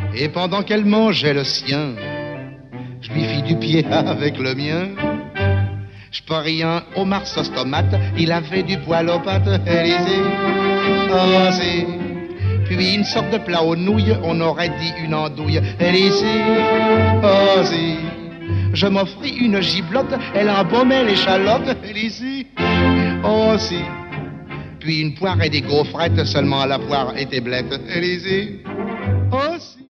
Et pendant qu'elle mangeait le sien, je lui fis du pied avec le mien. Je parie un homard sauce tomate, il avait du poil aux pattes, Élysée. Oh si. Puis une sorte de plat aux nouilles, on aurait dit une andouille, Élysée. Oh si. Je m'offris une giblotte, elle embaumait l'échalote, Élysée. Oh si. Puis une poire et des gaufrettes, seulement la poire était blette, Élysée. Oh si.